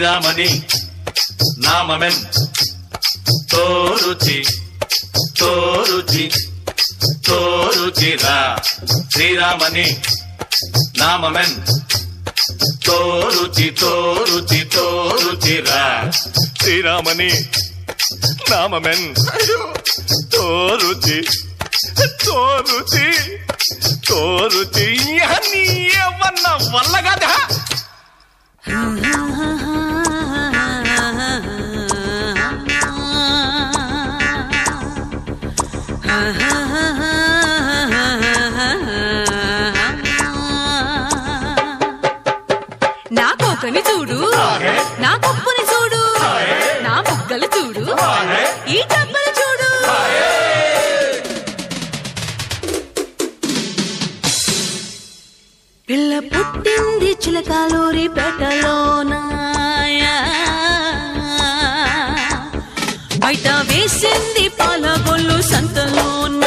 శ్రీరామని నామమెన్ తోరుచి తోరుచి తోరుచిరా శ్రీరామని నామమెన్ తోరుచి తోరుచి తోరుచిరా శ్రీరామని నామమెన్ తోరుచి తోరుచి తోరుచి నీ వల్ల వల్ల కదా నా కోకని చూడు నా పప్పుని చూడు నా ముగ్గలు చూడు ఈ డబ్బలు చూడు పిల్ల పుట్టింది చిలకాలూరి పేటలోన బయట వేసింది పాలగొల్లు సంతలోన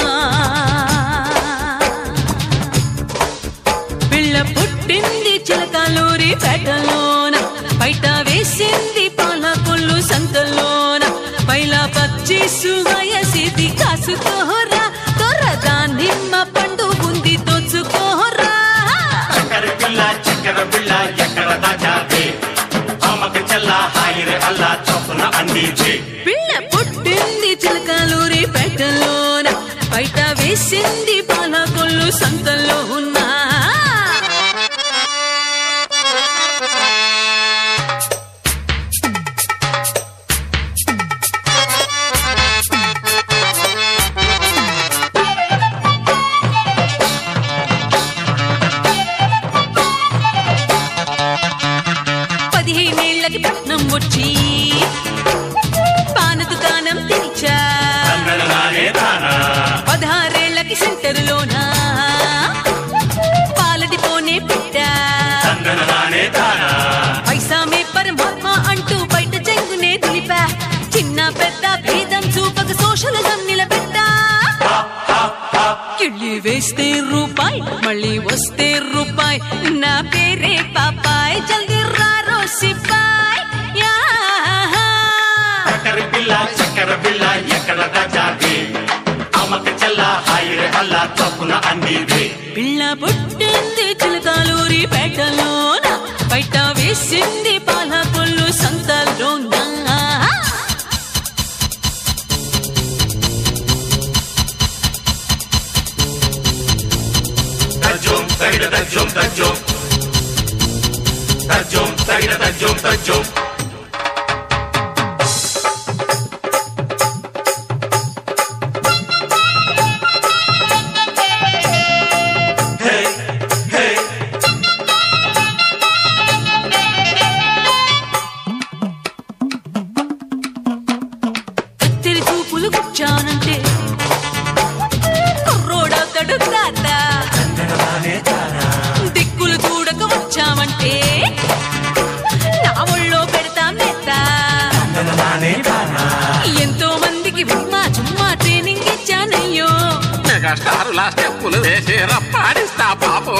పిల్ల పుట్టింది చిలకాలూరి పేటలోన బయట వేసింది పాలగొల్లు సంతలోన పైలా పచ్చిసు వయసిది కాసుకోరా తొరదా నిమ్మ పండు ఉంది దోచుకోరా చక్కెర బిళ్ళ ఎక్కడ దాచావే అమ్మకి చెల్లా హాయిరే అల్లా చొప్పున అందించే పిల్ల పుట్టింది చిలకాలూరి పేటలోన బయట వేసింది పాలకొల్లు సంతలో ఉన్నా పట్నం వచ్చి పాన దుకాణం తెరిచా 16 సెంటర్లోనా పాలటి పోనే పెట్టా పైసా మే పరమాత్మ అంటూ బయట చెంగునే దులిపా చిన్న పెద్ద భేదం చూపక సోషలిజం నిలబెట్టా కిళ్ళి వేస్తే రూపాయి మళ్ళీ వస్తే రూపాయి నా పేరే పాపాయ్ జల్దీ రారో సిపాయ్ చక్కెర బిళ్ళ ఎక్కడ దాచావే అమ్మకి చెల్లా హాయిరే అల్లా చొప్పున అందివే పిల్ల పుట్టింది చిలకాలూరి పేటలోన బయట వేసింది పాలకొల్లు సంతలోన తజ్జోం తగిడ తజ్జోం తజ్జోం తజ్జోం తగిడ తజ్జోం తజ్జోం కూర్చానంటే కుర్రోడవుతాడు తాత దిక్కులు చూడక వచ్చామంటే నా ఒళ్ళో పెడతాం నెత్త ఎంతో మందికి విమ్మా చుమ్మా ట్రైనింగ్ ఇచ్చానయ్యో మెగాస్టారులా స్టెప్పులు వేసి రప్పాడిస్తా బాబు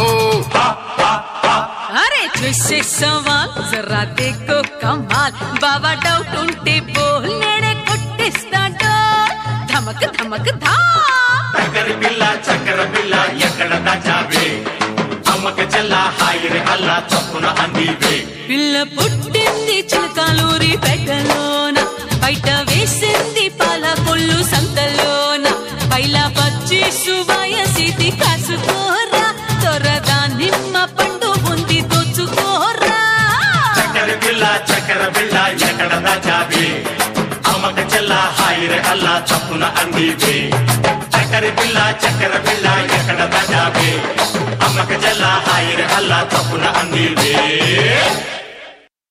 అరే చూసే సవాల్ జరా దేకో కమాల్ బాబా డౌట్ ఉంటే బోల్ నేనే కొట్టిస్తాడు ధమక్ ధమక్ ధా చక్కెర బిళ్ళ ఎక్కడ దాచావే అమ్మకి చెల్లా హాయిరే అల్లా చొప్పున అందివే పిల్ల పుట్టింది చిలకాలూరి పేటలోన బయట వేసింది పాలకొల్లు సంతలోన పైలా పచ్చిసు వయసిది కాసుకోరా తొరదా నిమ్మ పండు ఉంది దోచుకోరా చక్కెర బిళ్ళ ఎక్కడ దాచావే అమ్మకి చెల్లా హాయిరే అల్లా చొప్పున అందివే చక్కెర బిళ్ళ ఎక్కడ దాచావే అమ్మకి చెల్లా హాయిరే అల్లా చొప్పున అందివే